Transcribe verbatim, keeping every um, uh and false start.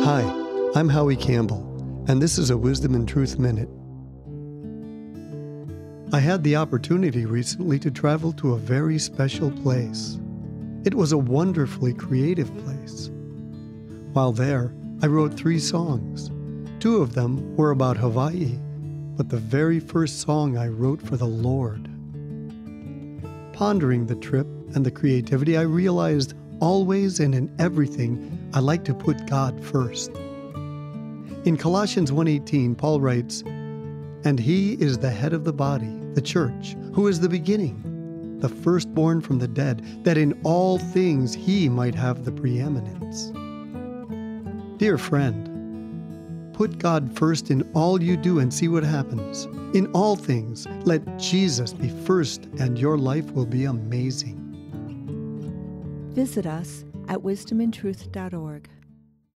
Hi, I'm Howie Campbell, and this is a Wisdom and Truth Minute. I had the opportunity recently to travel to a very special place. It was a wonderfully creative place. While there, I wrote three songs. Two of them were about Hawaii, but the very first song I wrote for the Lord. Pondering the trip and the creativity, I realized always and in everything, I like to put God first. In Colossians one eighteen, Paul writes, "And he is the head of the body, the church, who is the beginning, the firstborn from the dead, that in all things he might have the preeminence." Dear friend, put God first in all you do and see what happens. In all things, let Jesus be first and your life will be amazing. Visit us at wisdom and truth dot org.